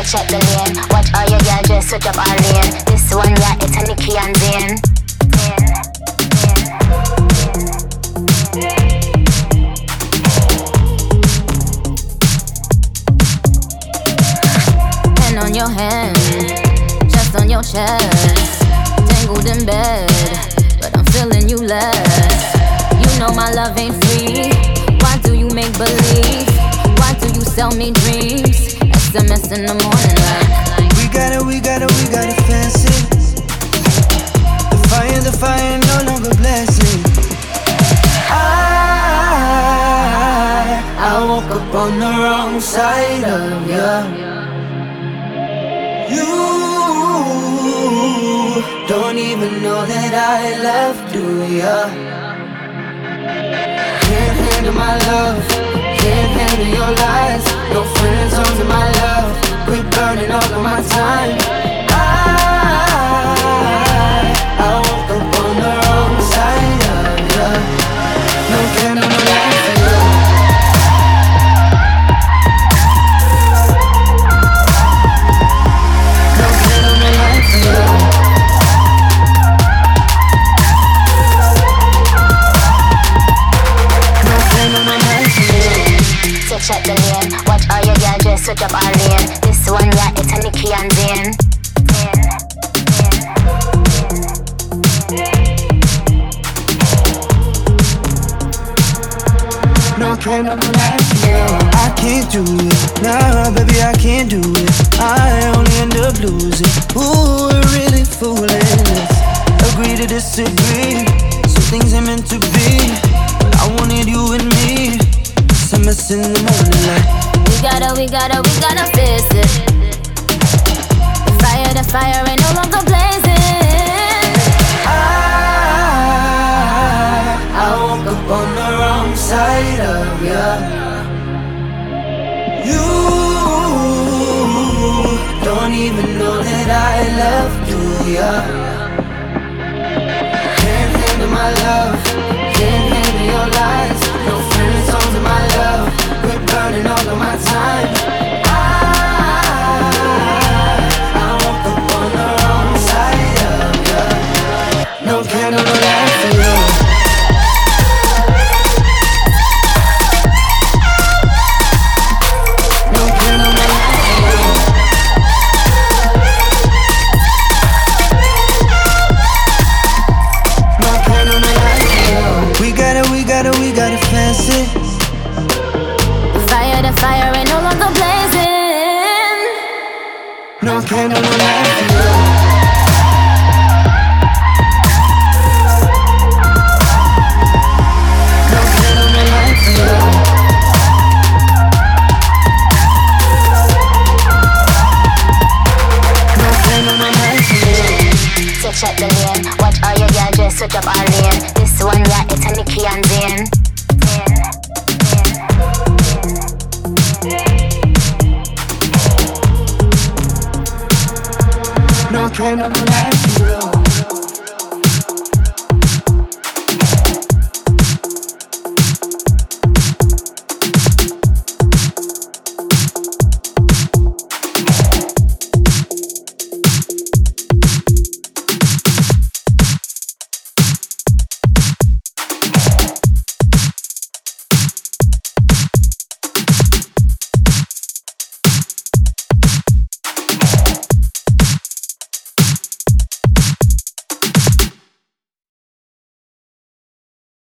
check the lane. Watch all your girl just switch up our lane. This one, yeah, it's a Nicki and Zayn. Hand on your hand, chest on your chest, tangled in bed, but I'm feeling you less. You know my love ain't free. Why do you make believe? Why do you sell me dreams? SMS in the morning like we got it fancy. The fire no longer blessing. I woke up on the wrong side of ya. You don't even know that I left, do ya? Can't handle my love, can't handle your lies. No friend zones in my love, quit burning all of my time. I woke up on the wrong side of ya. No candle, no light for you. No candle, no light for you. No candle, no light for you. So check the lane. Watch all your girl just switch up our lane. This one, yeah, it's a Nicki and Zayn. No candle, no light for you. I can't do it, nah, baby, I can't do it. I only end up losing. Ooh, we're really fooling us. Agree to disagree. Some things ain't meant to be, but I wanted you and me. SMS in the morning like we gotta face it. The fire ain't no longer blazing. I woke up on the wrong side of ya. You don't even know that I left, do ya? Can't handle my love, can't handle your lies. No friend zones in my love, quit burning all of my time. I woke up on the wrong side of ya. No candle, no light for you. We got it fancy. The fire ain't no longer blazing. No candle, no light for you. No candle, no light for you. No candle, no light for you. So check the lane. Watch all your girl just switch up our lane. This one, yeah, it's a Nicki and Zayn. No candle, no light for you.